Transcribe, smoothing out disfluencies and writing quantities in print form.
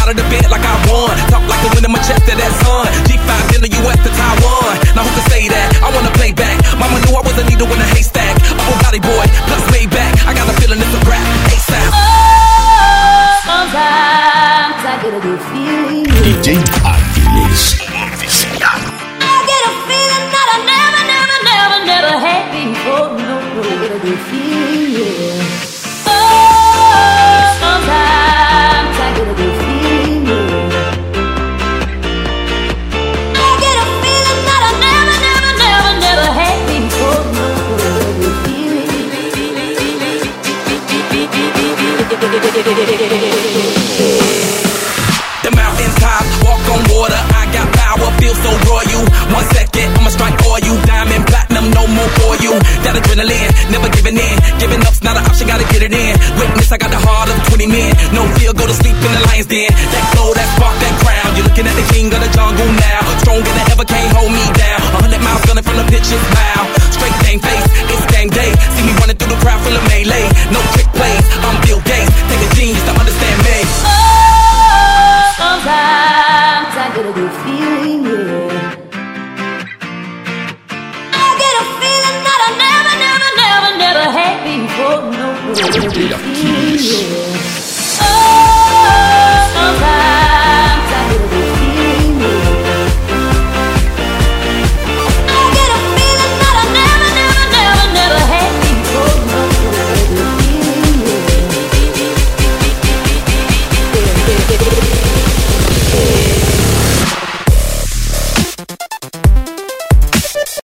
out of the bed like I won. Talk like the wind in my chest to that sun. G5 in the US to Taiwan. Now who can say that? I wanna play back. Mama knew I was a needle in a haystack. Upper body boy, plus way back. I got a feeling it's a rap. ASAP. Sometimes I get a good feeling. DJ Aquiles Oficial. I get a feeling that I never had before. No, get a good feeling, yeah. Oh, sometimes I get a good feeling, yeah. I get a feeling that I never had before. No, get a good feeling. The mountain top, walk on water. I got power, feel so royal. 1 second, I'ma strike all you. Diamond, platinum, no more for you. That adrenaline, never giving in. Giving up's not an option, gotta get it in. Witness, I got the heart of 20 men. No fear, go to sleep in the lion's den. That glow, that spark, that crown. You're looking at the king of the jungle now. Stronger than ever, can't hold me down. 100 miles gunning from the pitcher's mouth. Straight game face, it's game day. See me running through the crowd full of melee. No trick plays, I'm Bill Gates. Take a genius to understand me. Sometimes I get a good feeling, yeah. I get a feeling that I never had before. No, get a good feeling.